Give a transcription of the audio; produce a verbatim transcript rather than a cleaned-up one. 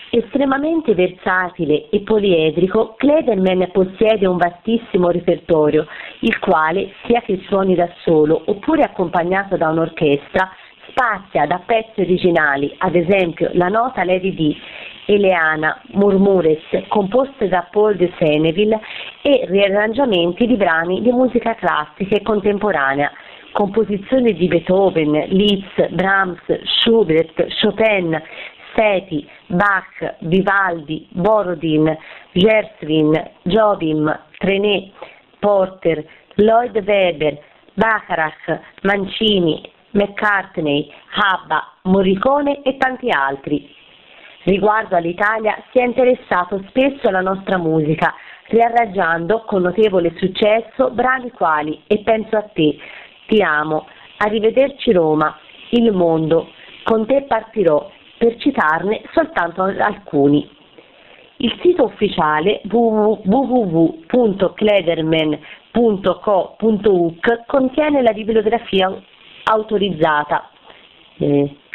Estremamente versatile e poliedrico, Klederman possiede un vastissimo repertorio, il quale, sia che suoni da solo oppure accompagnato da un'orchestra, spazia da pezzi originali, ad esempio la nota Lady D, Eleana, Murmures, composte da Paul de Senneville, e riarrangiamenti di brani di musica classica e contemporanea, composizioni di Beethoven, Liszt, Brahms, Schubert, Chopin, Seti, Bach, Vivaldi, Borodin, Gershwin, Jobim, Trenet, Porter, Lloyd Webber, Bacharach, Mancini, McCartney, Abba, Morricone e tanti altri. Riguardo all'Italia, si è interessato spesso alla nostra musica, riarrangiando con notevole successo brani quali E penso a te, Ti amo, Arrivederci Roma, Il mondo, Con te partirò, per citarne soltanto alcuni. Il sito ufficiale w w w punto klederman punto co punto u k contiene la bibliografia autorizzata. Eh.